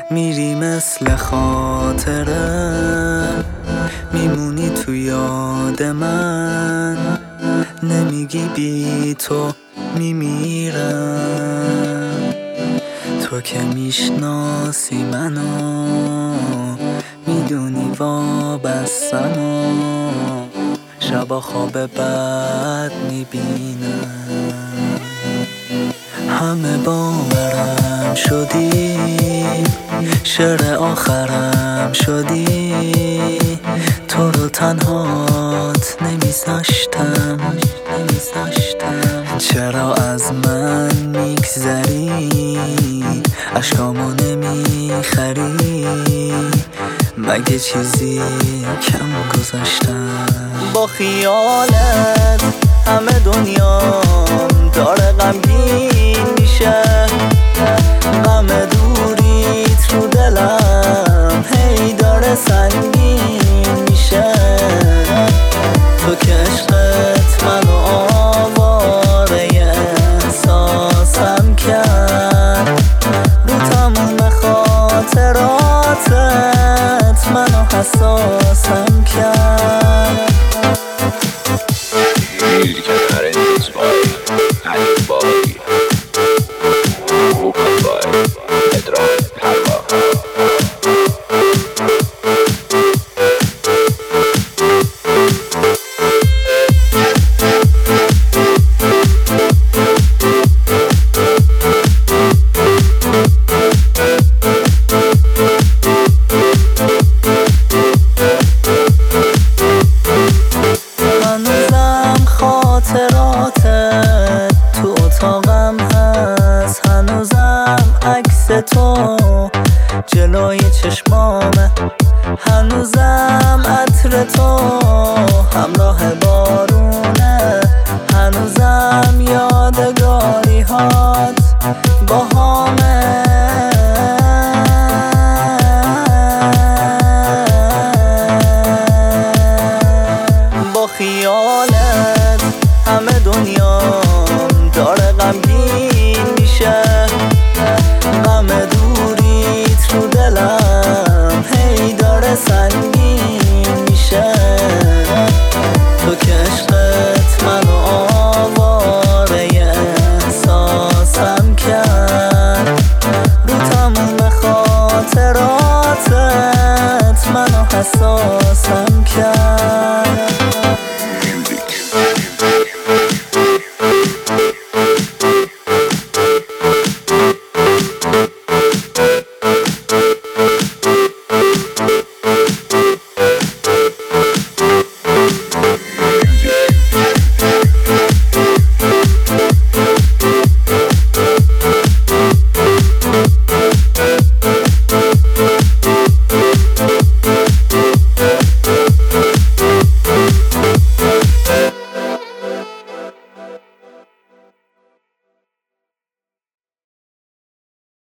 میری مثل خاطره، میمونی تو یاد من، نمیگی بی تو میمیرم. تو که میشناسی منو، میدونی وابستم و شبا خواب بد میبینم. همه باورم شدی، شعر آخرم شدی، تو رو تنهات نمیذاشتم. چرا از من میگذری، اشکامو نمیخری، مگه چیزی کم گذاشتم؟ با خیالت همه دنیام داره غمگین میشه، غم دوریت رو دلم هی داره سنگین میشه. تو که عشقت منو آواره احساسم کرد، رو تموم خاطراتت منو حساسم کرد. خاطراتت تو اتاقم هست، هنوزم عکس تو جلوی چشمامه، هنوزم عطر تو همراه بارونه، هنوزم یادگاری هات با همه